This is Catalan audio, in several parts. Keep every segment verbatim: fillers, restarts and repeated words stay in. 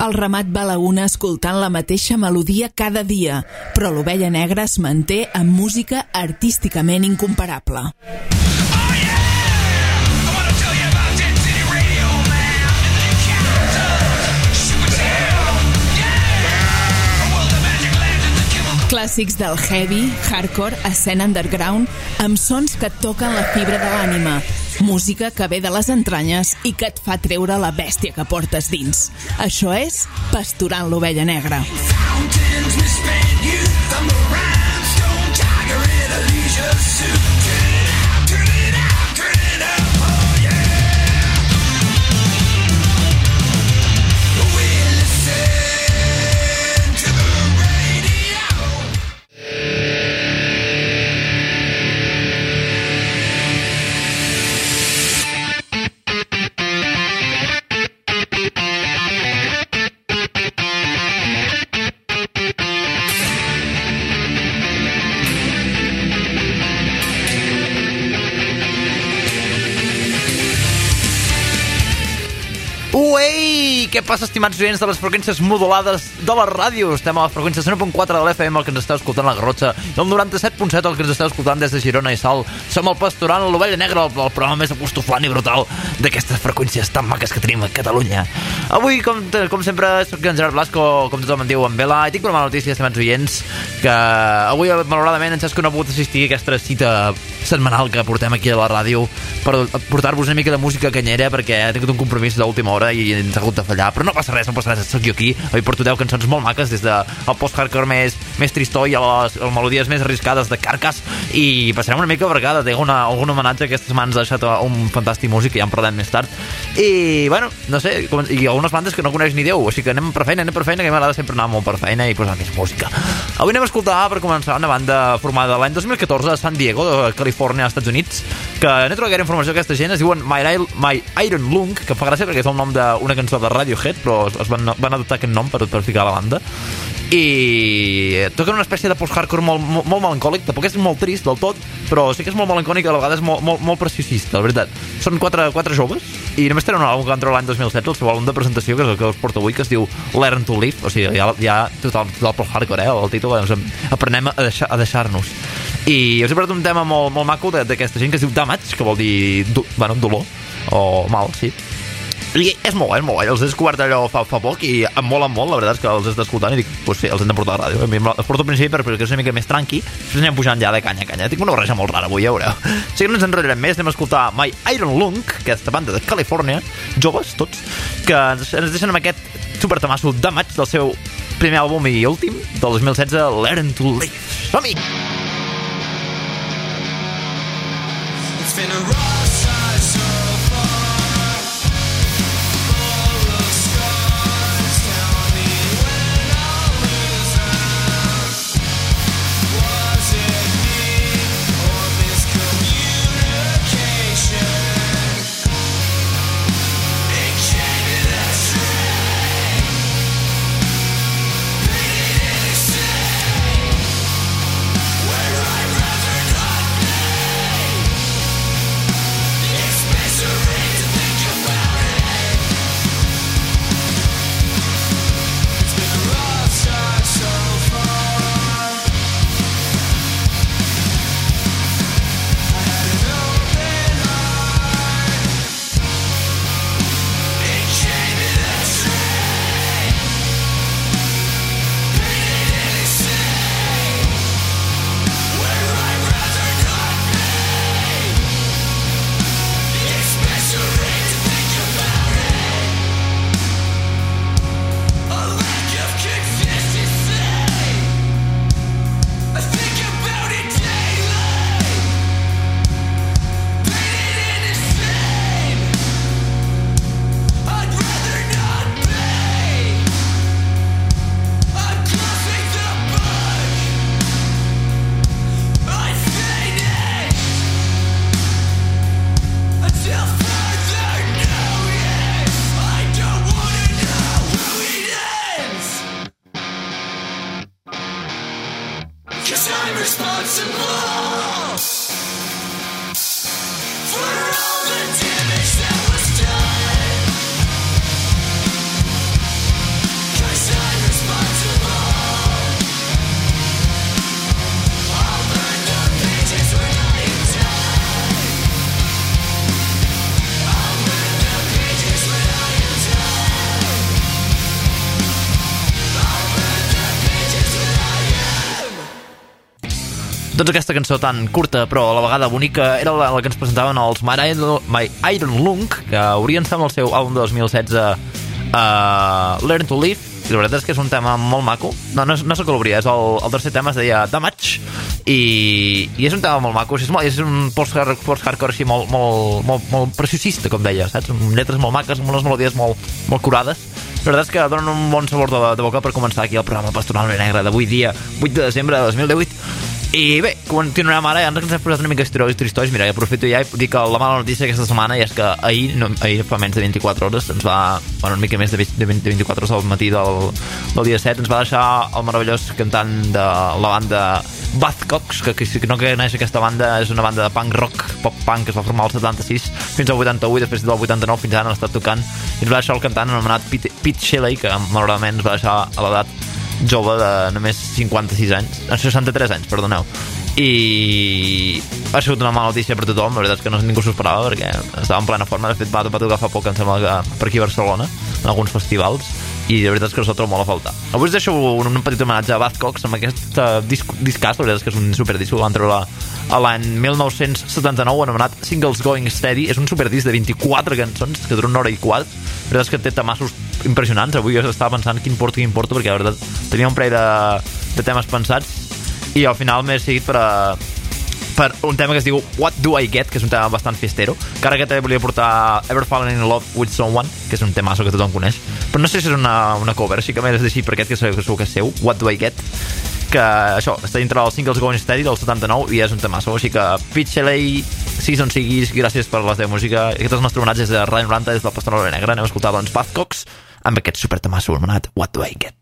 El ramat va a la una escoltant la mateixa melodia cada dia, però l'Ovella Negra es manté amb música artísticament incomparable. Clàssics del heavy, hardcore, escena underground, amb sons que et toquen la fibra de l'ànima. Música que ve de les entranyes i que et fa treure la bèstia que portes dins. Això és Pasturant l'Ovella Negra. Uei! Què passa, estimats oients de les freqüències modulades de la ràdio? Estem a la freqüència cent u punt quatre de l'F M, el que ens esteu escoltant a la Garrotxa, i el noranta-set punt set, el que ens esteu escoltant des de Girona i Salt. Som el Pasturant l'Ovella Negra, el, el programa més apostoflant i brutal d'aquestes freqüències tan maques que tenim a Catalunya. Avui, com, com sempre, soc en Gerard Blasco, com tothom em diu, en Vela, i tinc una mala notícia, estimats oients, que avui, malauradament, en Xesco no ha pogut assistir a aquesta cita setmanal que portem aquí a la ràdio per portar-vos una mica de música canyera, perquè he tingut un compromís d'última hora i ens ha hagut de fallar, però no passa res, no passa res, soc jo aquí. Avui porto deu cançons molt maques, des del post-hardcore més, més tristó i a les, a les melodies més arriscades de Carcass, i passarem una mica vergada, tinc una, algun homenatge a aquestes mans, ha deixat un fantàstic músic, ja en parlem més tard, i bueno, no sé, com, i algunes bandes que no coneix ni Déu, així que anem per feina, anem per feina, que m'agrada sempre anar molt per feina i posar més música. Avui anem a escoltar, per començar, una banda formada l'any dos mil catorze a San Diego, de Califòrnia, als Estats Units, que no he trobat gaire informació d'aquesta gent, es diuen My, My Iron Lung, que fa gràcia perquè és el nom d'una cançó de Radiohead, però es van, van adoptar aquest nom per, per ficar a la banda, i toquen una espècie de post-hardcore molt, molt, molt melancòlic, tampoc és molt trist del tot, però sí que és molt melancòlic, a la vegada és molt, molt, molt preciosista, la veritat. Són quatre, quatre joves, i només tenen un àlbum que van treure l'any dos mil setze, el seu àlbum de presentació, que és el que us porto avui, que es diu Learn to Live, o sigui, ja, ja total, total post-hardcore, eh, el títol, doncs, aprenem a, deixar, a deixar-nos. I us he portat un tema molt, molt maco d'aquesta gent que es diu Damage, que vol dir, do, bueno, dolor, o mal, sí. I és molt guai, és molt guai, els he descobert allò fa, fa poc i em mola molt, la veritat és que els he escoltant i dic, pues sí, els hem de portar a la ràdio. Els porto al principi perquè és una mica més tranqui, després anem pujant ja de canya a canya. Tinc una barreja molt rara avui, ja veureu. Així que no ens enrotllarem més, anem a escoltar My Iron Lung, aquesta banda de Califòrnia, joves tots, que ens, ens deixen amb aquest supertamasso de maig del seu primer àlbum i últim, del dos mil setze, Learn to Live. Som-hi! It's been a rough side so far. Where I'd rather not be. Doncs aquesta cançó tan curta però a la vegada bonica era la, la que ens presentaven els My Iron, My Iron Lung, que haurien estat amb el seu àlbum de dos mil setze uh, Learn to Live, i la veritat és que és un tema molt maco. No, no, no sé què l'obria, és el, el tercer tema, es deia Damage, i, i és un tema molt maco, és, molt, és un post-hardcore així molt, molt, molt, molt preciosista, com deia, saps? Amb lletres molt maques, amb unes melodies molt, molt curades. La veritat és que donen un bon sabor de, de boca per començar aquí el programa Pastoral Negre d'avui dia, vuit de desembre de dos mil divuit. I bé, continuarem ara, ja ens hem posat una mica històries. Mira, aprofito ja i dic que la mala notícia aquesta setmana ja és que ahir, no, ahir fa menys de vint-i-quatre hores, ens va, bueno, una mica més de, de vint-i-quatre hores al matí del, del dia set, ens va deixar el meravellós cantant de la banda Buzzcocks, que, que si no coneix aquesta banda, és una banda de punk rock, pop punk, que es va formar al setanta-sis fins al vuitanta-u, i després del vuitanta-nou fins ara han estat tocant, i ens va deixar el cantant anomenat Pete, Pete Shelley, que malauradament ens va deixar a l'edat jove de només cinquanta-sis anys, seixanta-tres anys, perdoneu, i ha sigut una mala notícia per tothom. La veritat és que no, ningú s'ho esperava perquè estava en plena forma. De fet va, va tocar fa poc, em sembla que per aquí a Barcelona en alguns festivals, i la veritat és que us ho trobo molt a faltar. Avui us deixo un, un petit homenatge a Buzzcocks amb aquest uh, disc, discàs. La veritat és que és un superdisc que van treure a l'any mil nou-cents setanta-nou anomenat Singles Going Steady. És un superdisc de vint-i-quatre cançons que dura una hora i quart. La veritat és que té temassos impressionants. Avui jo estava pensant quin porto, quin porto, perquè la veritat tenia un parell de, de temes pensats, i al final m'he seguit per, a, per un tema que es diu What Do I Get, que és un tema bastant festero, que ara que també volia portar Ever Fallen in Love with Someone, que és un temasso que tothom coneix, però no sé si és una, una cover, així que m'he decidit per aquest que segur que és seu, What Do I Get, que això està dintre dels Singles Going Steady del setanta-nou i és un temasso, així que Pete Shelley, siguis on siguis, gràcies per la teva música. Aquest és el nostre homenatge des de Ràdio noranta, des del Pastoral Negre. Anem a escoltar doncs Buzzcocks amb aquest super temasso anomenat What Do I Get.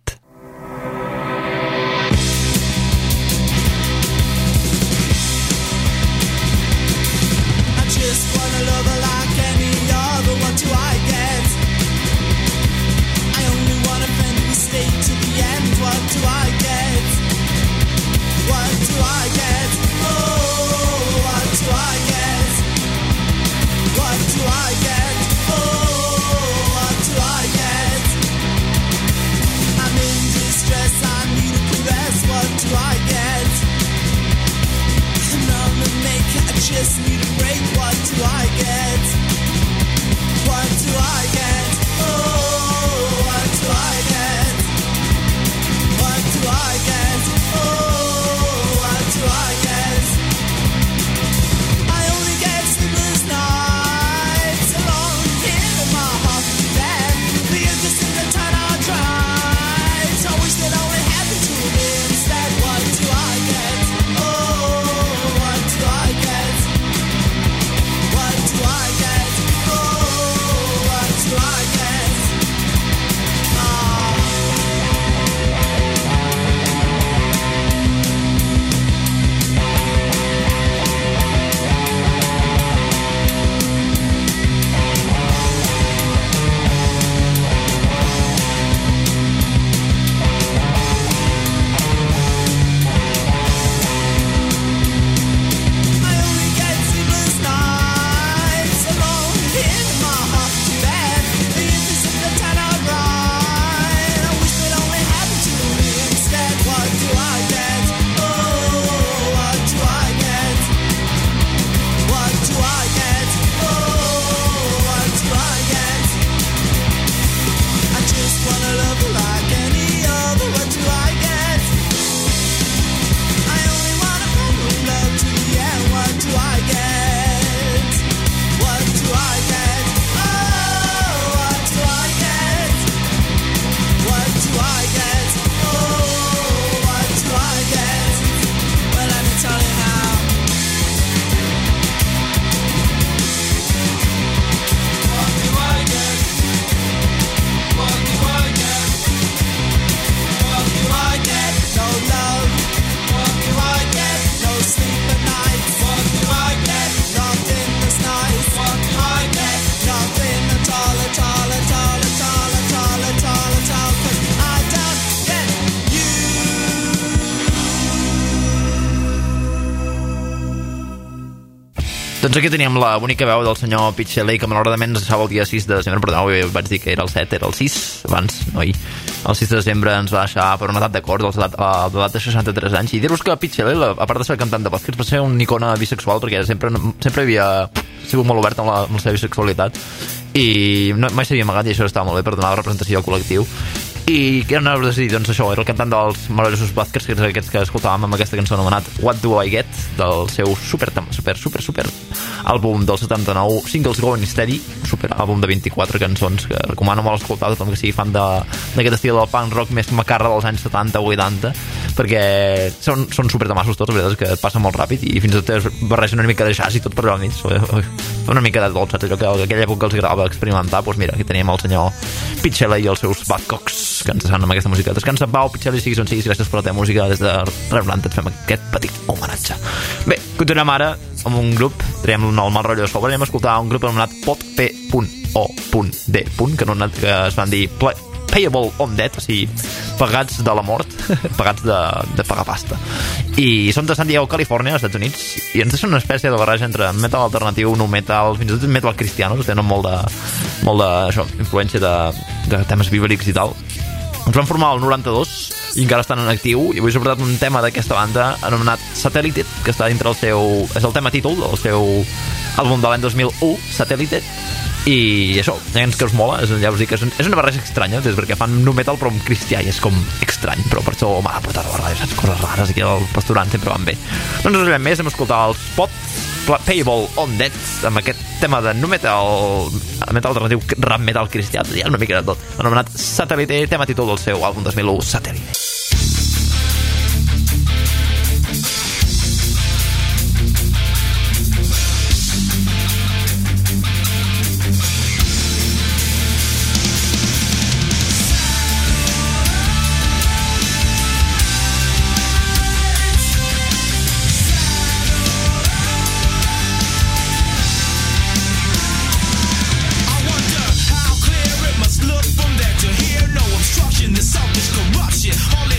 Just need a break. What do I get? What do I get? Oh, what do I get? What do I get? Oh, what do I get? I only get sleepless nights. Doncs aquí teníem la bonica veu del senyor Pete Shelley, que malauradament ens deixava el dia sis de desembre, perdó, vaig dir que era el set, era el sis, abans, no ahir. El sis de desembre ens va deixar per una edat de cor, a l'edat de seixanta-tres anys. I dir-vos que Pete Shelley, a part de ser cantant de podcast, va ser una icona bisexual, perquè sempre, sempre havia sigut molt obert amb la, amb la seva bisexualitat, i no, mai s'havia amagat, i això estava molt bé per donar la representació al col·lectiu. I què anaves a decidir? Doncs això, era el cantant dels meravellosos Buzzcocks, que és aquests que escoltàvem amb aquesta cançó anomenat What Do I Get, del seu super, super, super, super àlbum del setanta-nou, Singles Going Steady, super àlbum de vint-i-quatre cançons que recomano molt escoltar a tothom que sigui fan d'aquest estil del punk rock més macarra dels anys setanta o vuitanta, perquè són, són super tamassos tots, la veritat és que et passa molt ràpid i fins i tot es barregen una mica de jazz i tot per allà al mig, una mica de dolç, allò que a aquella època els agradava experimentar. Doncs mira, aquí teníem el senyor Pete Shelley i els seus Buzzcocks que ens deixen amb aquesta música. Descansa en pau, Pete Shelley, siguis on siguis, gràcies per la teva música. Des de Reblanda et fem aquest petit homenatge. Bé, continuem ara amb un grup, traiem el mal rotllo de sobre, anem a escoltar un grup anomenat pot p o d, que, no, que es van dir Payable on Dead, o sigui, pagats de la mort, pagats de, de pagar pasta. I són de San Diego, Califòrnia, als Estats Units, i ens deixen una espècie de barreja entre metal alternatiu, nu metal, fins i tot metal cristiano, tenen molt de, molt de això, influència de, de temes bíblics i tal. Ens van formar el noranta-dos i encara estan en actiu, i avui s'ha portat un tema d'aquesta banda anomenat Satellite, que està dintre el seu... és el tema títol del seu àlbum de l'any dos mil u, Satellite. I això, ja que us mola, ja us dic que és, un, és una barreja estranya, és perquè fan nu metal però amb cristià i és com estrany, però per això m'ha portat a la ràdio, saps, coses rares aquí al pastorant sempre van bé. No ens resolvem més, hem escoltat els Pot Payable on Dead amb aquest tema de nu metal, metal alternatiu, rap metal cristià, ja una mica de tot, anomenat Satellite, tema títol del seu àlbum dos mil u, Satellite. Look from there to here, no obstruction, the selfish corruption. All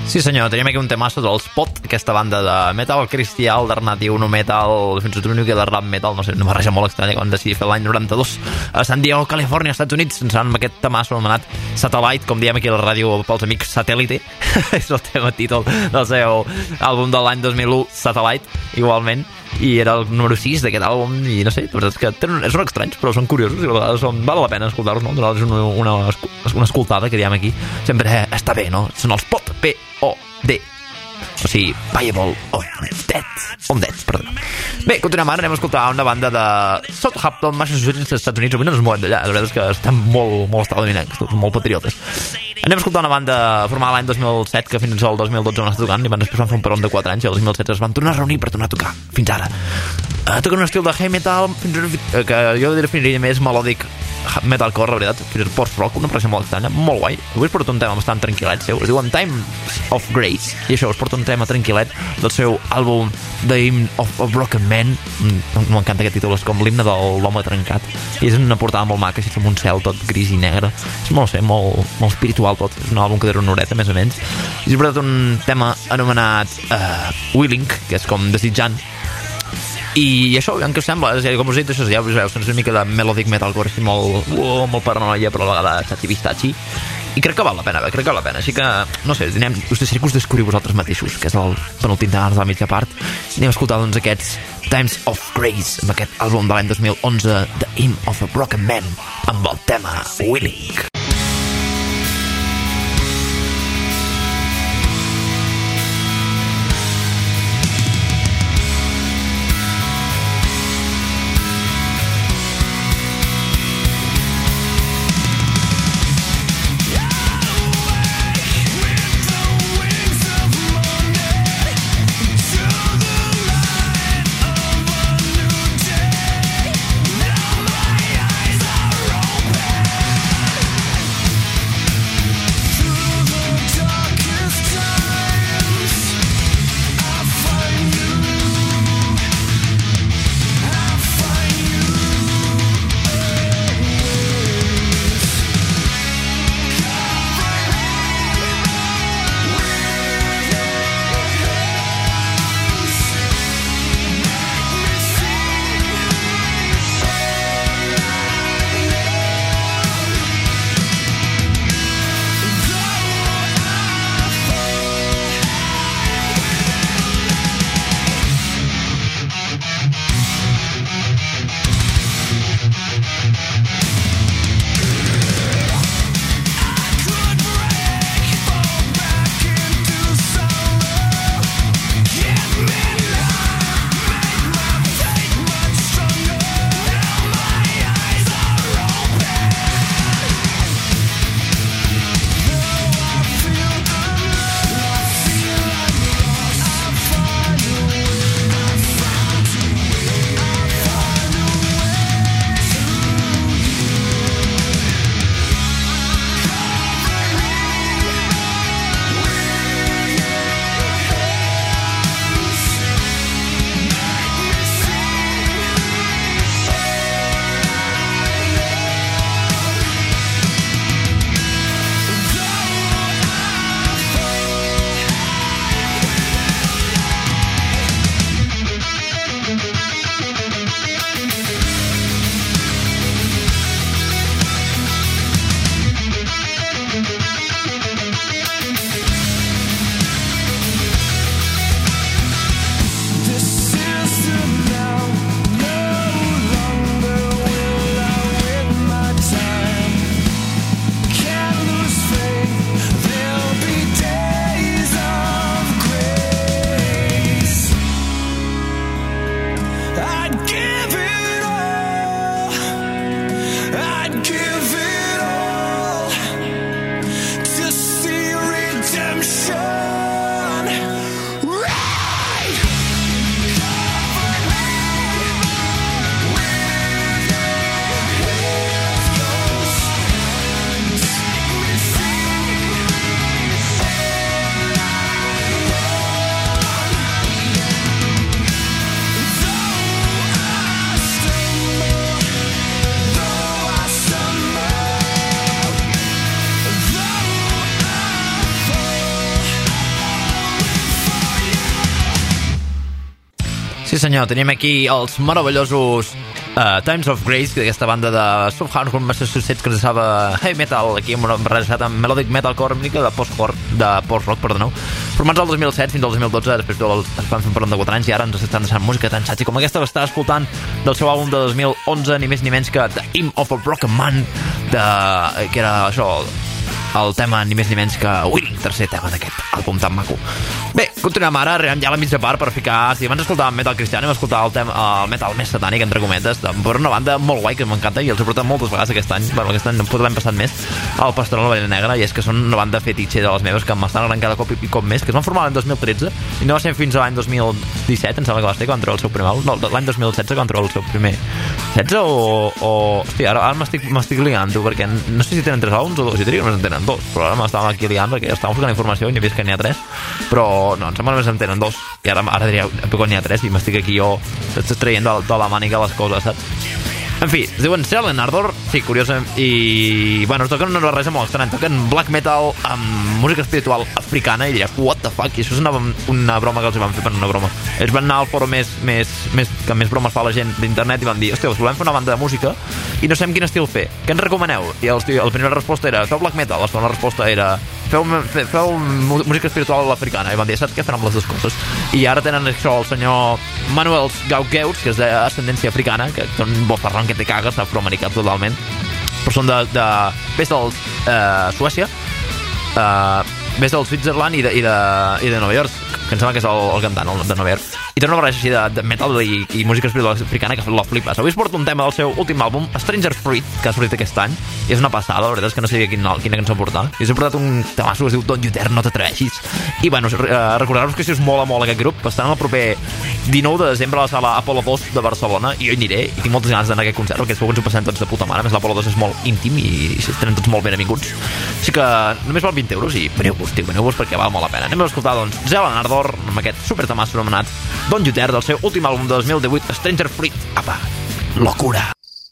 Sí senyor, teníem aquí un temasso dels Pot, aquesta banda de metal cristià, alternatiu, no metal, fins i tot una mica de rap metal, no sé, una barreja molt estranya que van decidir fer l'any noranta-dos a San Diego, Califòrnia, Estats Units, amb aquest temasso anomenat Satellite, com diem aquí a la ràdio pels amics Satellite, és el tema títol del seu àlbum de l'any dos mil u, Satellite, igualment, i era el número sis d'aquest àlbum i no sé, la veritat és que tenen, són estranys però són curiosos i a vegades són, val la pena escoltar-los, no? Donar-los una, una, una escoltada que diem aquí, sempre està bé, no? Són els Pot, P O D, o sigui, Viable on Dead, on Dead, perdó. Bé, continuem ara, anem a escoltar una banda de Southampton, Massachusetts, als Estats Units. Avui no ens movem d'allà, la veritat és que estan molt, molt estadounidencs, molt patriotes. Anem a escoltar una banda formada l'any dos mil set que fins al dos mil dotze van estar tocant i van després van fer un peron de quatre anys i el dos mil setze es van tornar a reunir per tornar a tocar fins ara. Uh, toquen un estil de heavy metal que jo definiria més melòdic metalcore, la veritat, fins i post-rock, una impressió molt estranya, molt guai. Avui es porta un tema bastant tranquil·let seu, es diuen Times of Grace i això, es porta un tema tranquil·let del seu àlbum The Hymn of a Broken Man. M'encanta aquest títol, és com l'himne de l'home trencat i és una portada molt maca, així com un cel tot gris i negre, és molt, no sé, molt, molt espiritual tot, és un àlbum que dura una horeta més o menys i és portat un tema anomenat uh, Willing, que és com desitjant. I això, en què us sembla? És a dir, com us he dit, això ja us veus, és una mica de melodic metalcore, així molt, uh, molt paranoia, però a la vegada xachi-vistachi. I crec que val la pena, bé, crec que val la pena. Així que, no sé, anem, us deixaré que us descobriu vosaltres mateixos, que és el penúltim tema de la mitja part. Anem a escoltar, doncs, aquests Times of Grace, amb aquest àlbum de l'any dos mil onze, The Hymn of a Broken Man, amb el tema Willing. Now my eyes are open. Sí senyor, tenim aquí els meravellosos uh, Times of Grace, aquesta banda de Southampton, Massachusetts, que s'assava heavy metal, aquí amb una barrejat amb melodic metalcore, una mica de post-rock, de post-rock, perdoneu, formats el dos mil set fins al dos mil dotze, després es van fer per de quatre anys i ara ens estan deixant música tan xatxa com aquesta que estava escoltant del seu àlbum de dos mil onze, ni més ni menys que The Hymn of a Broken Man, de, que era això, el tema ni més ni menys que Willing, tercer tema d'aquest àlbum tan maco. Bé, continuem ara, arribem ja a la mitja part per ficar, si abans escoltàvem metal cristià, anem a escoltar el, tema, el metal més satànic, entre cometes, de, per una banda molt guai que m'encanta i els he portat moltes vegades aquest any, bueno, aquest any potser l'hem passat més, el Pastoral L'Ovella Negra, i és que són una banda fetitxe de les meves que m'estan agradant cada cop i cop més, que es van formar l'any dos mil tretze i no va ser fins a l'any dos mil disset, em sembla que va ser que van treure el seu primer àlbum, no, l'any dos mil setze que van treure el seu primer setze o... o... Hosti, ara, ara m'estic, m'estic liant, tu, perquè no sé si tenen tres àlbums o dos, si diria que només en tenen dos, però ara m'estàvem aquí liant perquè estàvem buscant informació i n'he vist que n'hi ha tres, però no, em sembla que només en tenen dos, i ara, ara diria que n'hi ha tres i m'estic aquí jo traient de, de la màniga les coses, saps? En fi, es diuen Selen Ardor, sí, curiós, i bueno, toquen una barreja molt estranya, toquen black metal amb música espiritual africana i diràs, what the fuck, i això és una, una broma que els van fer per una broma. Ells van anar al foro més, més, més, que més bromes fa la gent d'internet i van dir, hòstia, us volem fer una banda de música i no sabem quin estil fer, què ens recomaneu? I el, la primera resposta era, feu black metal, la segona resposta era, feu, fe, feu música espiritual africana, i van dir, saps què, fem amb les dues coses? I ara tenen això el senyor Manuel Gaugueus, que és d'ascendència africana, que són bofarrón que te cagues, afroamericà totalment, però són de, de ves del eh, Suècia, eh, ves del Switzerland i de, i de, i de Nova York, que em sembla que és el, el cantant el de Nova York, i té una barreja així de, de metal i, i música espiritual africana que la flipes. Avui es porta un tema del seu últim àlbum, Stranger Fruit, que ha sortit aquest any, i és una passada, la veritat és que no sabia quin, quina cançó portar, i us he portat un temasso que es diu Don't You Dare, no t'atreveixis, i bueno, eh, recordar-vos que si us mola molt aquest grup, estan el proper dinou de desembre a la sala Apolo dos de Barcelona, i jo hi aniré, i tinc moltes ganes d'anar a aquest concert, perquè segur que ens ho passem tots de puta mare, a més l'Apolo dos és molt íntim i, i tenen tots molt benvinguts, així que només val vint euros i veneu-vos, tio, veneu-vos perquè val molt la pena. Anem a escoltar, doncs, Selen Ardor, amb aquest super temasso anomenat Don't You Dare, del seu últim àlbum de dos mil divuit, Stranger Fruit. Apa, locura!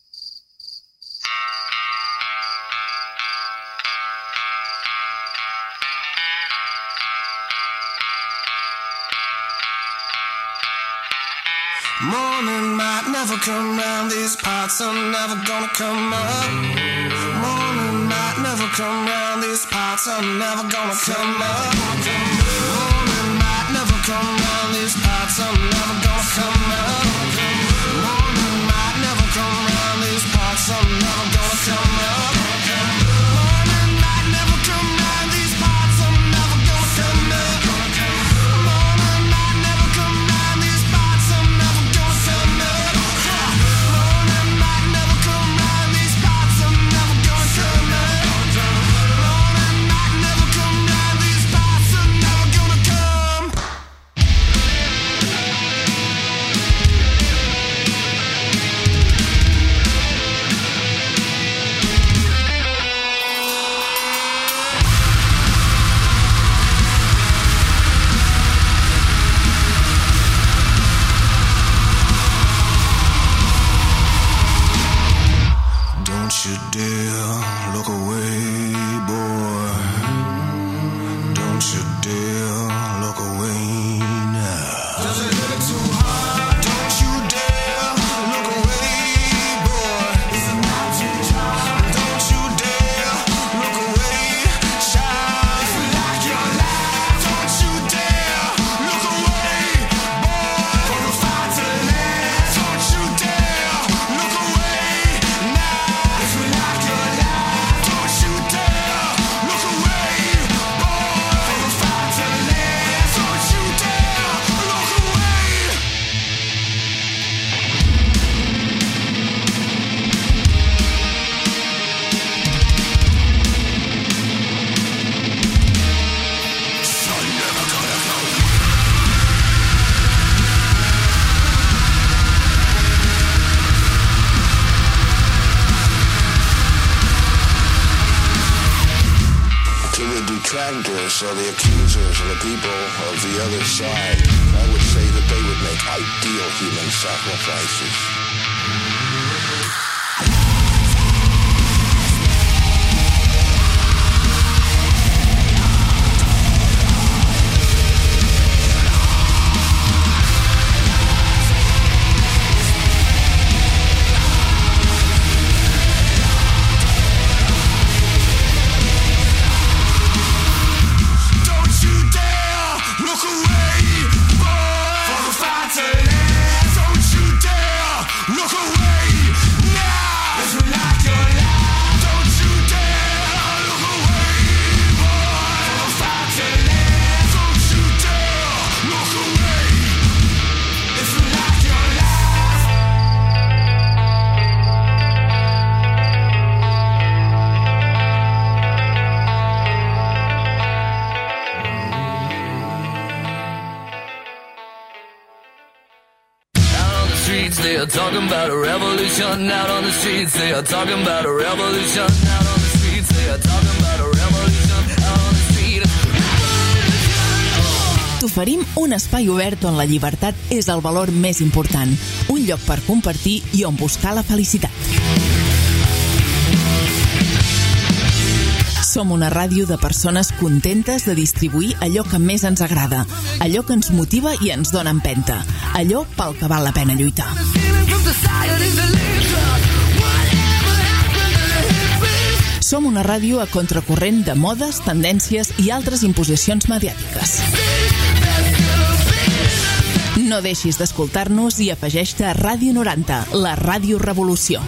Morning might never come round, these parts are never gonna come up. Morning might never come round, these parts are never gonna come up. Morning might never come round, these parts are never gonna come up. Morning might never come round, these parts are never gonna come up. Morning might never come round, these parts are never gonna come up. Morning might never come round, these parts are never gonna come up. Morning might never come round, these parts are never gonna come up. Morning might never come round, these parts are never gonna come. Don't you dare look away, boy. Don't you dare look away now. Does it hurt too hard? Don't you dare look away, boy. Is it not too hard? Don't you dare look away, child. If you like your life, don't you dare look away, boy. For the fight to last, don't you dare look away now. If you like your life, don't you dare look away, boy. For the fight to last, don't you dare look away. So never gonna go. To the detractors or the accusers or the people of the other side, I would say that they would make ideal human sacrifices. talking about a revolution out on the streets. They are talking about a revolution out on the streets. They are talking about a revolution out on the streets. T'oferim un espai obert on la llibertat és el valor més important, un lloc per compartir i on buscar la felicitat. Som una ràdio de persones contentes de distribuir allò que més ens agrada, allò que ens motiva i ens dona empenta, allò pel que val la pena lluitar. Som una ràdio a contracorrent de modes, tendències i altres imposicions mediàtiques. No deixis d'escoltar-nos i afegeix-te a Ràdio noranta, la Ràdio Revolució.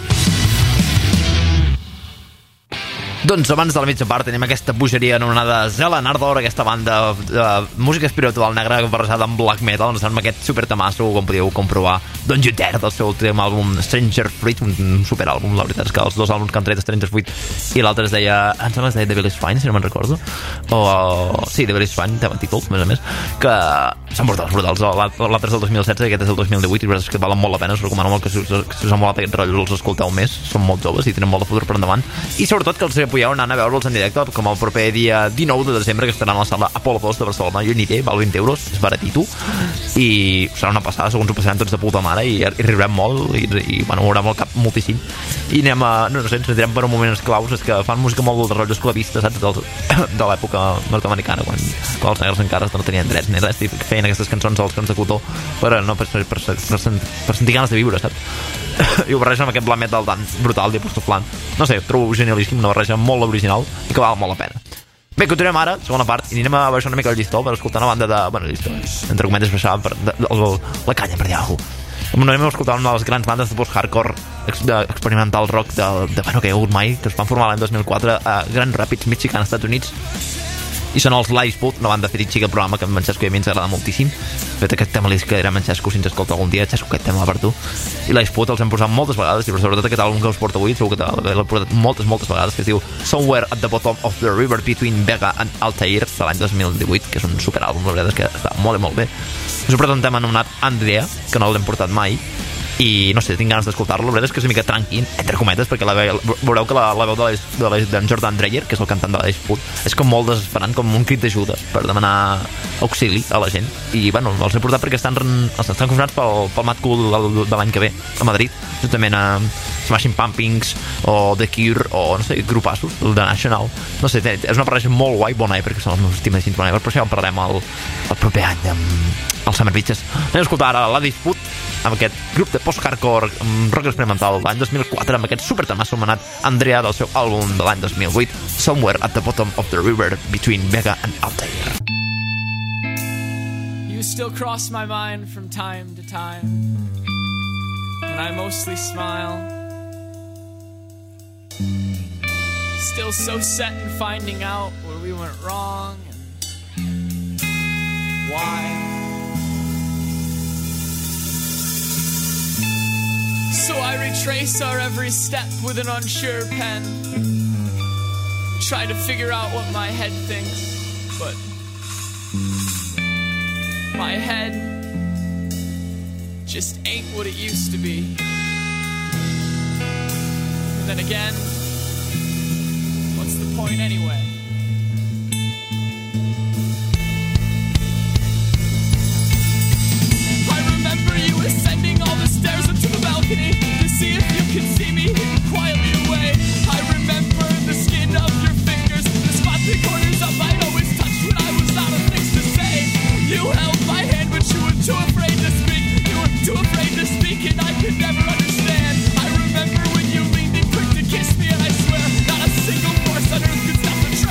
Doncs abans de la mitja part tenim aquesta bogeria anomenada Zelen Ardor, aquesta banda de música espiritual negra barrejada amb black metal, ens amb aquest super tamasso, com podíeu comprovar, Don't You Dare, del seu últim àlbum Stranger Fruit, un super àlbum, la veritat és que els dos àlbums que han tret Stranger Fruit i l'altre es deia, em sembla que es deia Devil is Fine, si no me'n recordo, o sí, Devil is Fine, té un títol, a més a més, que són brutals, brutals, l'altre és del dos mil setze i aquest és del dos mil divuit, i la veritat és que valen molt la pena, us recomano molt que si us, si us ha molat aquest rotllo els escolteu més, són molt joves i tenen molt de futur per endavant, i sobretot que els apoyeu anant a veure'ls en directe, com el proper dia dinou de desembre, que estaran a la sala Apolo dos de Barcelona. Jo aniré, val vint euros, és baratito, i serà una passada, segons ho passarem tots de puta mare, i, i riurem molt, i, i bueno, m'haurà molt cap moltíssim, i anem a, no, no sé, ens sentirem per un moment esclaus, és que fan música molt de rotllo esclavista, saps, Del, de l'època nord-americana, quan, quan els negres encara no tenien drets ni res, i feien aquestes cançons als cants de cotó, per, no, per, per, per, per, per sentir ganes de viure, saps? I ho barregen amb aquest black metal tan brutal, tipus de flan. No sé, trobo genialíssim, una barreja molt original i que val molt la pena. Bé, continuem ara, segona part, i anirem a baixar una mica el llistó per escoltar una banda de... Bueno, llistó, entre cometes, baixar per, de, de, de, la canya per allà. Anem a escoltar una de les grans bandes de post-hardcore experimental rock de, de, bueno, que hi ha hagut mai, que es van formar l'any dos mil quatre a Grand Rapids, Michigan, Estats Units, i són els Lifeboat, una banda fetitxica programa que en Xesco i a mi ens agrada moltíssim. Fet aquest tema li que era en Xesco, si ens escolta algun dia, Xesco, aquest tema per tu. I Lifeboat els hem posat moltes vegades, i sobretot aquest àlbum que us porto avui, segur que l'he portat moltes, moltes vegades, que es diu Somewhere at the Bottom of the River Between Vega and Altair, de l'any dos mil divuit, que és un superàlbum, la veritat és que està molt i molt bé. Us he portat un tema anomenat Andrea, que no l'hem portat mai, i no sé, tinc ganes d'escoltar-lo, la veritat és que és una mica tranqui, entre cometes, perquè la veu, veureu que la, la veu de, de, de Jordan Dreyer, que és el cantant de Lifeboat, és com molt desesperant, com un crit d'ajuda per demanar auxili a la gent, i bueno, els he portat perquè estan, estan confirmats pel, pel Mad Cool de, de l'any que ve a Madrid, justament a Smashing Pumpkins o The Cure o no sé, grupassos, el de National, no sé, és una barreja molt guai, Bon Iver, perquè són els meus estimadíssims Bon Iver, però això en parlarem el, el proper any amb els Summer Bitches. Anem a escoltar ara la Disput amb aquest grup de post-hardcore rock experimental de l'any dos mil quatre, amb aquest supertemasso anomenat Andrea del seu àlbum de l'any dos mil vuit, Somewhere at the Bottom of the River Between Vega and Altair. You still cross my mind from time to time, and I mostly smile, still so set in finding out where we went wrong and why. So I retrace our every step with an unsure pen, try to figure out what my head thinks, but my head just ain't what it used to be. And then again, what's the point anyway? I remember you ascending all the stairs up to the balcony to see if you could see me quietly away. I remember the skin of your fingers, the spots and corners of I'd always touch when I was out of things to say. You held my hand but you were too afraid to speak. You were too afraid to speak and I could never understand. I remember when you leaned in quick to kiss me, and I swear not a single force on earth could stop the train.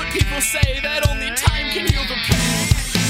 heard people say that only time can heal the pain.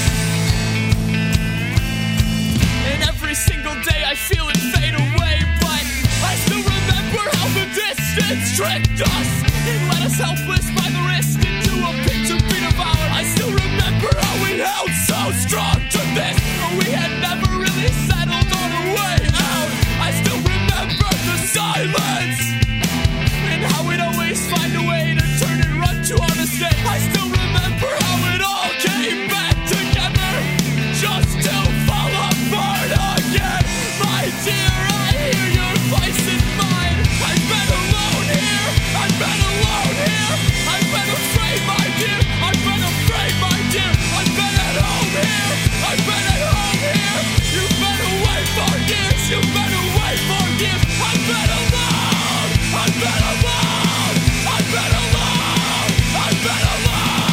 And every single day I feel it fade away, but I still remember how the distance tricked us and led us helpless by the wrist into a pit to be devoured. I still remember how we held so strong to this, but we had never really settled on a way out. I still remember the silence and how we'd always find a way to turn and run to our mistake. I still remember how it all came back together just to fall apart again. My dear, I hear your voice in mine. I've been alone here, I've been alone here, I've been afraid, my dear, I've been afraid, my dear, I've been at home here, I've been at home here. You've been away for years, you've been away for years. I've been alone, I've been alone, I've been alone, I've been alone.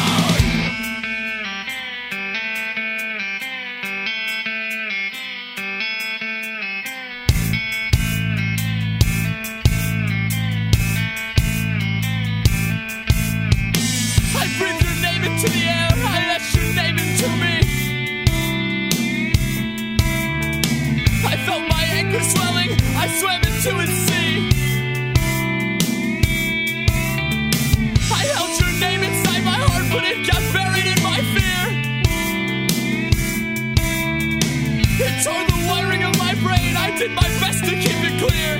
I breathe your name into the air, I let your name into me. I felt my anger swelling, I swam into a sea. I held your name inside my heart, but it got buried in my fear. It tore the wiring of my brain, I did my best to keep it clear.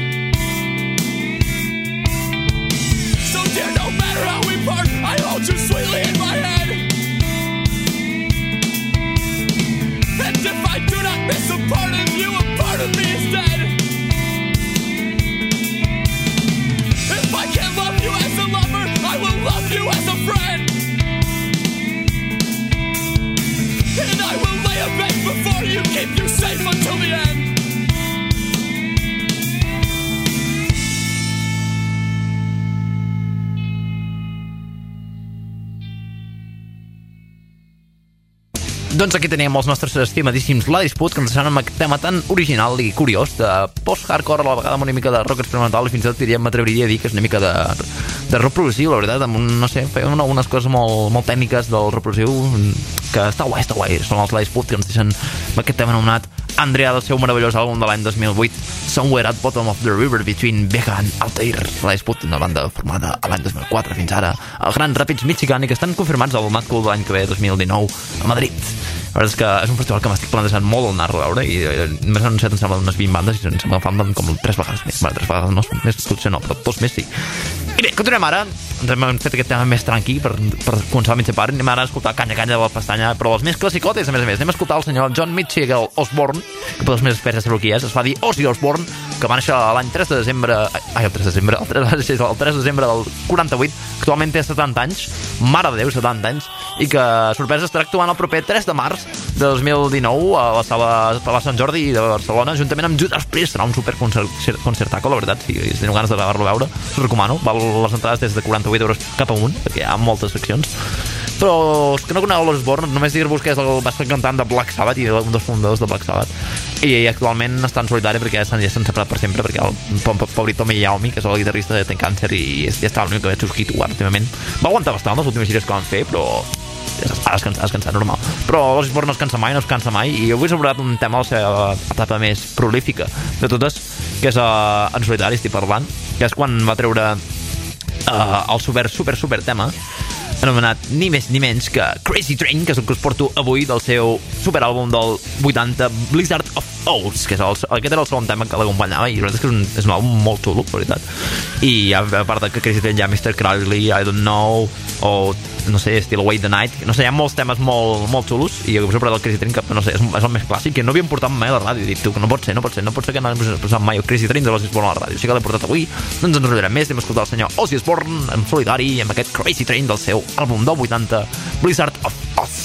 So dear, no matter how we part, I hold you sweetly in my head. And if I do not miss a part of you, a part of me is dead. If I can't love you as a lover, I will love you as a friend. And I will lay a bed before you, keep you safe until the end. Doncs aquí teníem els nostres estimadíssims La Disput, que ens deixaran amb aquest tema tan original i curiós de post-hardcore, a la vegada amb una mica de rock experimental, i fins i tot diríem, m'atreviria a dir que és una mica de, de rock progressiu, la veritat, amb un, no sé, feien unes coses molt, molt tècniques del rock progressiu, que està guai, està guai. Són els La Disput, que ens deixen amb aquest tema anomenat Andrea, del seu meravellós àlbum de l'any dos mil vuit, Somewhere at Bottom of the River Between Vega and Altair. La Disput, una banda formada a l'any dos mil quatre fins ara al Grand Rapids, Michigan, i que estan confirmats al Mad Cool de l'any que ve, dos mil dinou, a Madrid. La veritat és que és un festival que m'estic plantejant molt anar-lo a veure, i m'he anunciat, em sembla, unes vint bandes, i em sembla que fan com tres vegades més. Bueno, tres vegades no, més potser no, però dos més sí. I bé, continuem ara. Ens hem fet aquest tema més tranquil per, per començar la mitja part. Anem ara a escoltar Canya Canya de la Pestanya, però els més classicotes, a més a més. Anem a escoltar el senyor John Mitchell Osborne, que per els més experts ja sabeu qui és. Es fa dir Ozzy Osbourne, que va néixer l'any tres de desembre... Ai, el tres de desembre... El tres, el tres de desembre del quaranta-vuit. Actualment té setanta anys. Mare de Déu, setanta anys. I que, sorpresa, estarà actuant el proper tres de març de dos mil dinou a la sala de la Sant Jordi de Barcelona, juntament amb Judas Priest. Serà un superconcertaco, la veritat. Si, si teniu ganes d'anar-lo a veure, us recomano. Val les entrades des de quaranta-vuit euros cap amunt, perquè hi ha moltes seccions. Però els que no coneu l'Osborne, només dir-vos que és el bastant cantant de Black Sabbath i un dels fundadors de Black Sabbath, i actualment està en solitari perquè ja s'han separat per sempre, perquè el pobrit Tommy Iommi, que és el guitarrista, té càncer i ja estava l'únic que veig susquit últimament. Va aguantar bastant les últimes gires que van fer, però ha descansat, descansat normal. Però l'Osborne no es cansa mai, no es cansa mai, i avui s'ha abordat un tema a la seva etapa més prolífica de totes, que és uh, en solitari, estic parlant, que és quan va treure uh, el super, super, super tema anomenat ni més ni menys que Crazy Train, que és el que us porto avui del seu superàlbum del vuitanta, Blizzard of Oz, que és el, aquest era el segon tema que l'acompanyava, i la veritat és que és un, és un àlbum molt xulo, la veritat. I a part de que Crazy Train hi ha mister Crowley, I Don't Know, o no sé, Still Away the Night, no sé, hi ha molts temes molt, molt xulos, i us he portat el Crazy Train, que no sé, és, és el més clàssic, que no havíem portat mai a la ràdio, i dic, tu, que no pot ser, no pot ser, no pot ser que no hem posat mai el Crazy Train de l'Ozzy Osbourne a la ràdio, així que l'he portat avui, doncs ens enrotllarem més, anem a escoltar el senyor Ozzy Osbourne en solitari, amb aquest Crazy Train del seu àlbum del vuitanta, Blizzard of Oz.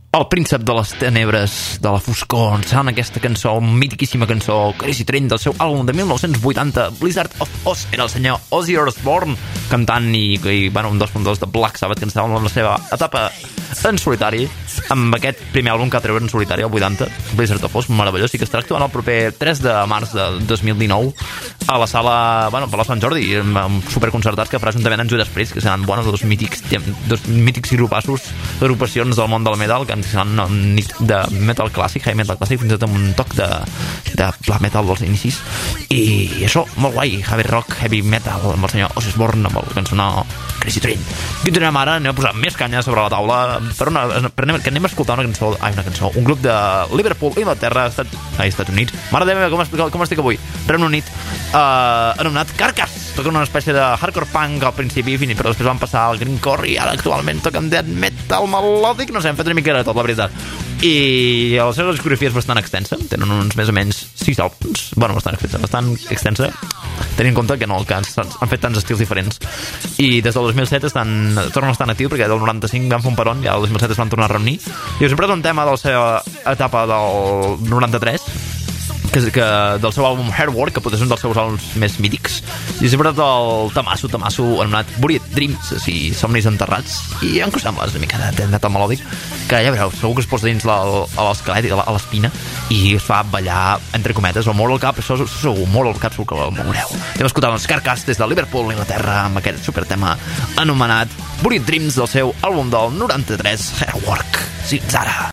El príncep de les tenebres, de la foscor, en aquesta cançó, mitiquíssima cançó, Crazy Train, del seu àlbum de mil nou-cents vuitanta, Blizzard of Oz, era el senyor Ozzy Osbourne, cantant i, i bueno, un dels fundadors de Black Sabbath, que estava en la seva etapa en solitari, amb aquest primer àlbum que va treure en solitari, el vuitanta, Blizzard of Oz, meravellós, i que estarà actuant el proper tres de març de dos mil dinou a la sala, bueno, per la Sant Jordi, amb superconcertats que farà juntament amb Judas Priest, que seran bones, dos mítics, dos mítics grupassos, agrupacions del món del metal, que seran una nit de metal clàssic, high metal clàssic, fins i tot amb un toc de, de black metal dels inicis, i això, molt guai, heavy rock, heavy metal, amb el senyor Ozzy Osbourne, amb el cançonó Crazy Train. Continuem ara, anem a posar més canya sobre la taula, per una, per anem, que anem a escoltar una cançó, ai, una cançó, un grup de Liverpool, Inglaterra, Estat, ai, Estats Units, mare de meva, com, estic, com estic avui, Regne Unit, eh, anomenat Carcass, toquen una espècie de hardcore punk al principi, però després van passar al grindcore i ara actualment toquen death metal melòdic, no sé, hem fet una mica de tot, la veritat. I la seva discografia és bastant extensa, tenen uns més o menys sis àlbums, bueno, bastant extensa, bastant extensa, tenint en compte que no, que han, han fet tants estils diferents, i des del dos mil set estan, tornen a estar en actiu, perquè del noranta-cinc van fer un peron, i el dos mil set es van tornar a reunir, i us he posat un tema de la seva etapa del noranta-tres, que, que del seu àlbum Hairwork, que potser és un dels seus àlbums més mítics, i sempre el tamasso, tamasso anomenat Buried Dreams, o sigui, somnis enterrats, i em sembla una mica de metal melòdic, que ja veureu, segur que es posa dins la, a l'esquelet, a l'espina, i es fa ballar, entre cometes, o molt al cap, això segur, molt al cap, segur que el moureu. Anem a escoltar els Carcass des de Liverpool, Inglaterra, amb aquest supertema anomenat Buried Dreams, del seu àlbum del noranta-tres, Hairwork. Fins ara.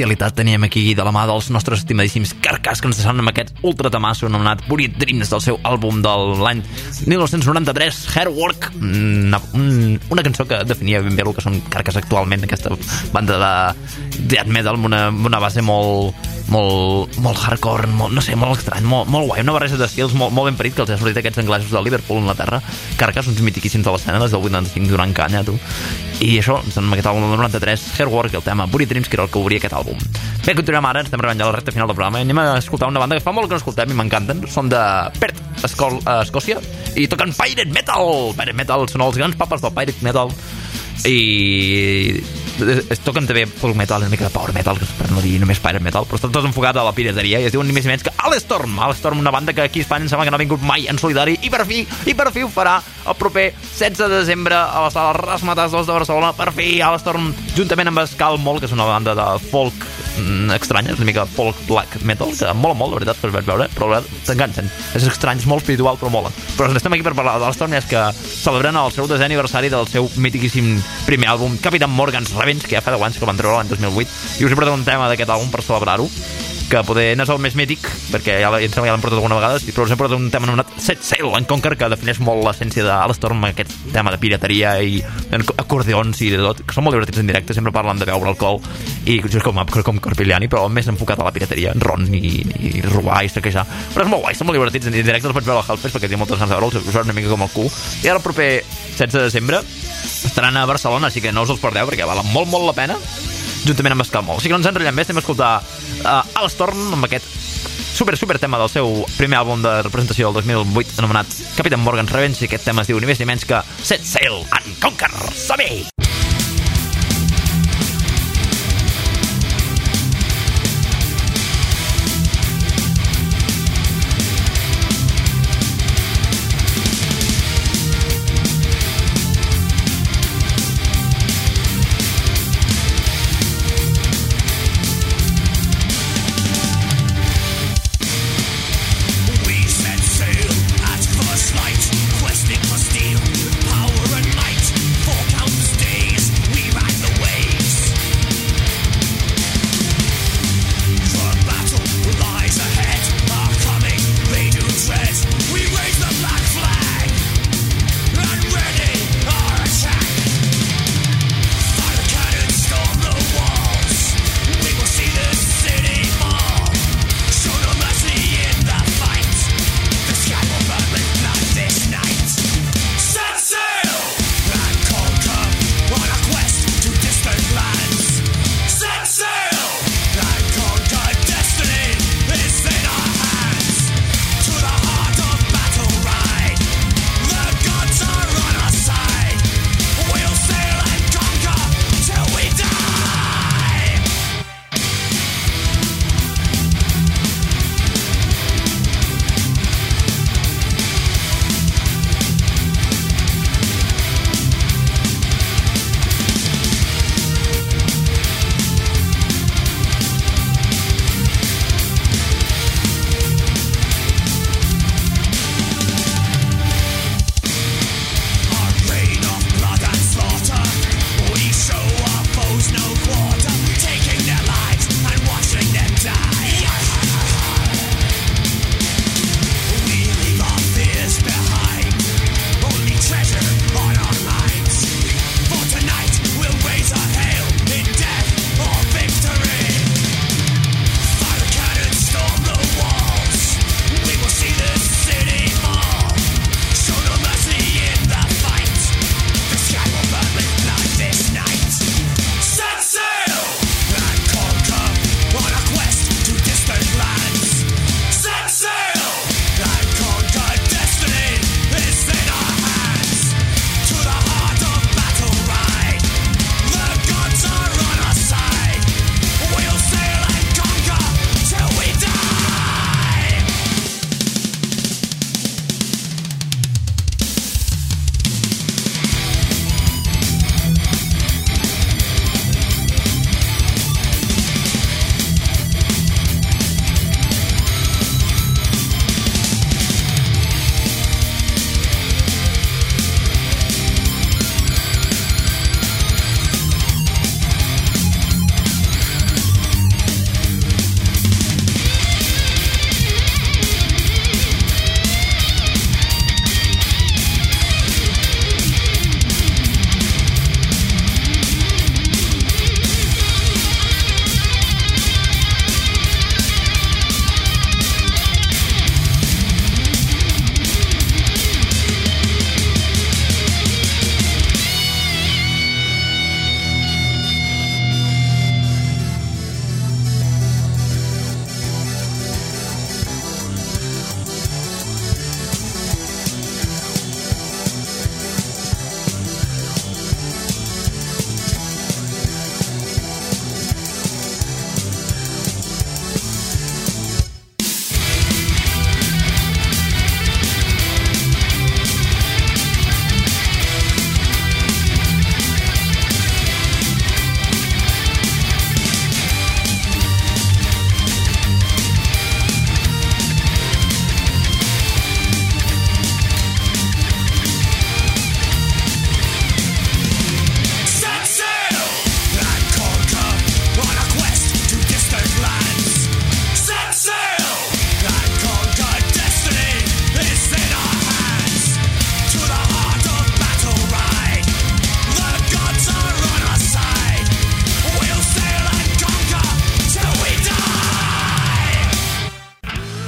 bestialitat teníem aquí de la mà dels nostres estimadíssims Carcass, que ens deixaran amb aquest ultratamasso anomenat Buried Dreams del seu àlbum de l'any dinou noranta-tres, Hairwork, una, una cançó que definia ben bé el que són Carcass actualment, aquesta banda de death metal amb una, una base molt molt, molt hardcore, molt, no sé, molt estrany, molt, molt guai, una barreja d'estils molt, molt ben parit que els ha sortit aquests anglesos de Liverpool, Anglaterra. Carcass, uns mitiquíssims de l'escena des del vuitanta-cinc donant canya, tu. I això, amb aquest àlbum del noranta-tres, Hairwork, el tema Buried Dreams, que era el que obria aquest àlbum. Bé, continuem ara, estem arribant ja a la recta final del programa i anem a escoltar una banda que fa molt que no escoltem i m'encanten, són de Perth, Escol, a Escòcia, i toquen Pirate Metal. Pirate Metal són els grans papes del Pirate Metal i es toquen també folk metal, una mica de power metal, per no dir només pirate metal, però estan tots enfocats a la pirateria i es diuen ni més ni menys que Alestorm. Alestorm, una banda que aquí a Espanya em sembla que no ha vingut mai en solidari i per fi, i per fi ho farà el proper setze de desembre a la sala Rasmatas dos de Barcelona. Per fi Alestorm, juntament amb Skull Moll, que és una banda de folk mm, estranya, és una mica folk black metal, que mola molt, la veritat, que us vaig veure, però t'enganxen. És estrany, és molt espiritual, però mola. Però estem aquí per parlar d'Alestorm, és que celebren el seu desè aniversari del seu mitiquíssim primer àlbum, Captain Morgan's Revenge, que ja fa deu anys que el van treure l'any dos mil vuit, i us he portat un tema d'aquest àlbum per celebrar-ho, que poder no és el més mític, perquè ja, em sembla que ja l'hem portat alguna vegada, però us he portat un tema anomenat Set Sail and Conquer, que defineix molt l'essència d'Alestorm, aquest tema de pirateria i acordeons i de tot, que són molt divertits en directe, sempre parlen de beure alcohol i just com, com Corpiliani, però més enfocat a la pirateria, ron i, i robar i saquejar, però és molt guai, són molt divertits en directe, els vaig veure al Hellfest perquè tenia moltes ganes de veure'ls, us veure una mica com el cul, i ara el proper setze de desembre estaran a Barcelona, així que no us els perdeu perquè valen molt molt la pena, juntament amb Skull Moll. Així que no ens enrotllem més, estem a escoltar uh, Alestorm amb aquest super super tema del seu primer àlbum de representació del dos mil vuit anomenat Captain Morgan's Revenge, i aquest tema es diu ni més ni menys que Set Sail and Conquer. Som-hi! Questing for steel, power and might, four counts deep.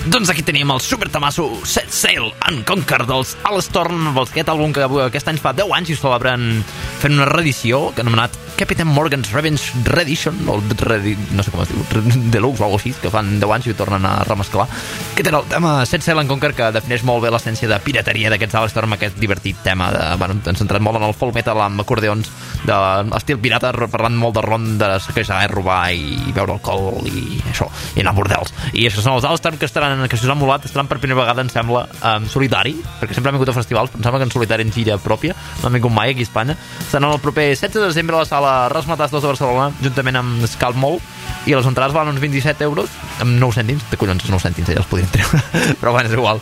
Doncs aquí teníem el super tamasso Set Sail and Conquer dels Alestorn, aquest àlbum que aquest any fa deu anys i celebren fent una reedició que han anomenat Captain Morgan's Revenge Reedition, o Redi... no sé com es diu, Deluxe o alguna cosa així, que fan deu anys i tornen a remesclar. Aquest era el tema Set Sail and Conquer, que defineix molt bé l'essència de pirateria d'aquests Alestorn, aquest divertit tema de... Bueno, ens centrat molt en el folk metal amb acordeons d'estil pirata, parlant molt de rondes, que és robar i beure alcohol i això, i anar a bordels. I això són els Alestorn que estaran que si us han molat, estaran per primera vegada, em sembla, en solitari, perquè sempre han vingut a festivals, però em sembla que en solitari en gira pròpia, no han vingut mai aquí a Espanya. Estaran el proper setze de desembre a la sala Rasmatas dos de Barcelona, juntament amb Scalp Mall, i les entrades valen uns vint-i-set euros, amb nou cèntims, de collons, nou cèntims, ja els podríem treure, però bueno, és igual.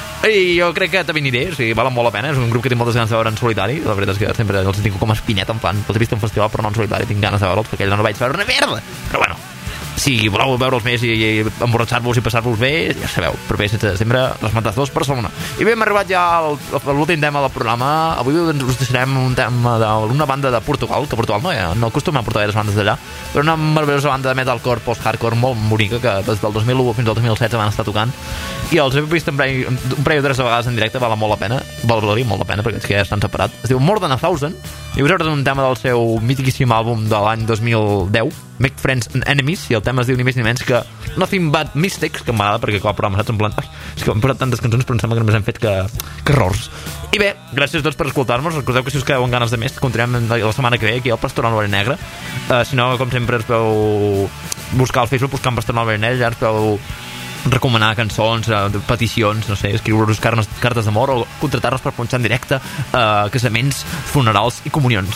I jo crec que també aniré, o sigui, valen molt la pena, és un grup que tinc moltes ganes de veure en solitari, la veritat és que sempre els tinc com a espinet, en plan, els he vist en festival però no en solitari, tinc ganes de veure'ls, perquè allà no vaig veure una merda, però bueno, si voleu veure'ls més i, i emborratxar-vos i passar-vos bé, ja sabeu, proper setze de desembre, les Matas dos, Barcelona. I bé, hem arribat ja al, a l'últim tema del programa. Avui us deixarem un tema d'una banda de Portugal, que Portugal no, ja, no acostuma a portar les bandes d'allà, però una meravellosa banda de metalcore post-hardcore molt bonica, que des del dos mil u fins al dos mil setze van estar tocant, i els he vist un parell, un parell o tres vegades en directe, val molt la pena, val valer molt la pena, perquè és que ja estan separats. Es diu More Than a Thousand, i us heu un tema del seu mítiquíssim àlbum de l'any dos mil deu, Make Friends and Enemies, i el tema es diu ni més ni menys que Nothing But Mistakes, que m'agrada perquè clar, el programa saps en plan, ai, és que hem posat tantes cançons però em sembla que només hem fet que, que errors. I bé, gràcies a tots per escoltar-nos. Recordeu que si us quedeu amb ganes de més continuem la setmana que ve aquí al Pastoral Novel Negre. Uh, si no, com sempre, us podeu buscar al Facebook buscant Pastoral Novel Negre, ja us podeu recomanar cançons, eh, peticions, no sé, escriure-us cartes d'amor o contratar-nos per punxar en directe eh, casaments, funerals i comunions.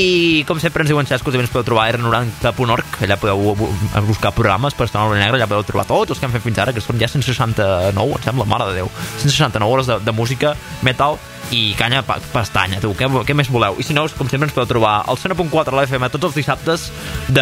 I com sempre ens diuen xascos, també ens podeu trobar a r noranta punt org, allà podeu buscar programes per estar a l'Hora Negra, allà podeu trobar tots els que hem fet fins ara, que són ja cent seixanta-nou, em sembla, mare de Déu, cent seixanta-nou hores de, de música, metal i canya pa, pestanya, tu, què, què més voleu? I si no, com sempre ens podeu trobar al cent u punt quatre a l'F M tots els dissabtes de,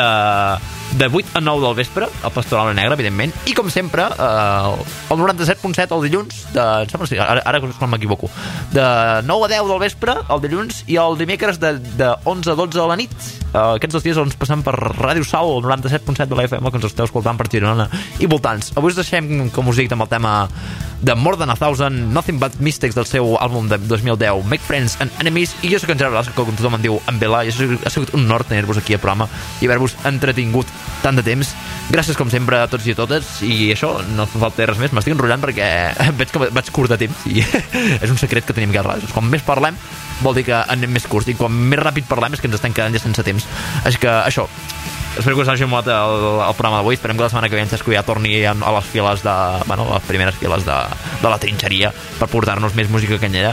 de vuit a nou del vespre, al Pastoral Negre, evidentment, i com sempre eh, el noranta-set punt set el dilluns de, em sembla, sí, ara, ara no m'equivoco, de nou a deu del vespre el dilluns, i el dimecres de, de onze a dotze de la nit. eh, aquests dos dies ens passem per Ràdio Sau, el noranta-set punt set de l'F M, que ens esteu escoltant per Girona i voltants. Avui us deixem, com us dic, amb el tema de More Than a Thousand, Nothing But Mistakes del seu àlbum de dos mil deu, Make Friends and Enemies, i jo soc en Gerard Blasco, com tothom em diu en Vela, i ha sigut un honor tenir-vos aquí al programa i haver-vos entretingut tant de temps. Gràcies com sempre a tots i a totes, i això, no fa falta res més, m'estic enrotllant perquè veig que vaig curt de temps i és un secret que tenim que arreglar. Quan més parlem vol dir que anem més curts, i quan més ràpid parlem és que ens estem quedant ja sense temps. Així que això, espero que us hagi molat el, el programa d'avui. Esperem que la setmana que ve en Xesco ja torni a, a les files de, bueno, a les primeres files de, de la trinxeria per portar-nos més música canyera.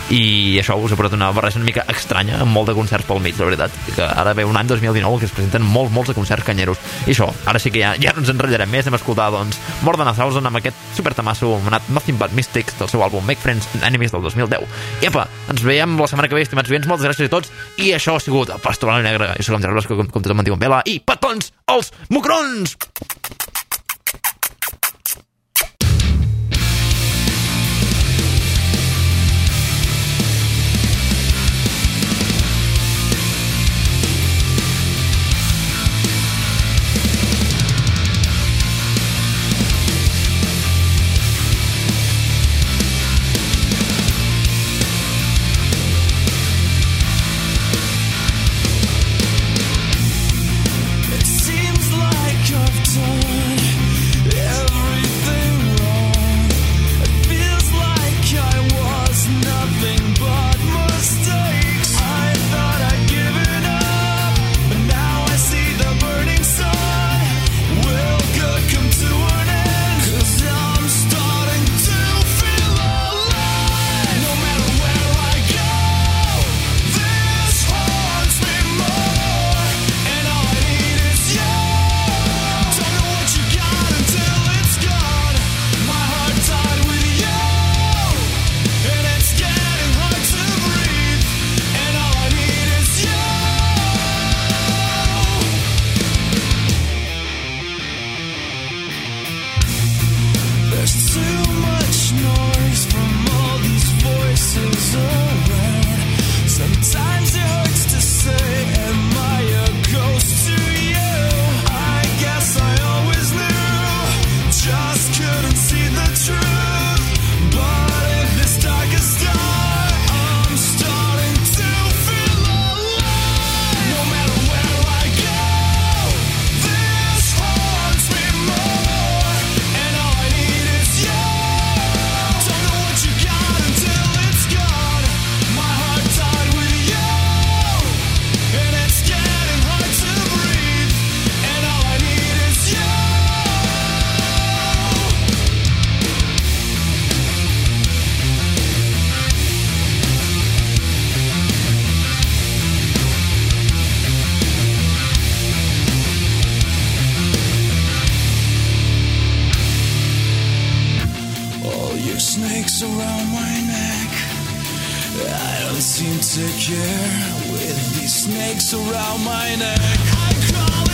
I això us ha portat una barreja una mica estranya, amb molt de concerts pel mig, la veritat, que ara ve un any dos mil dinou que es presenten molts, molts de concerts canyeros, i això, ara sí que ja, ja no ens enrotllarem més, hem escoltat doncs More Than a Thousand amb aquest super tamasso anomenat Nothing But Mistakes del seu àlbum Make Friends and Enemies del dos mil deu. I apa, ens veiem la setmana que ve, estimats oients, moltes gràcies a tots, i això ha sigut el Pastoral Negre. Jo soc en Gerard Blasco, com, com tothom em diu en Vela, i petons als mucrons! Seems like I've done Your snakes around my neck. I don't seem to care with these snakes around my neck. I'm calling.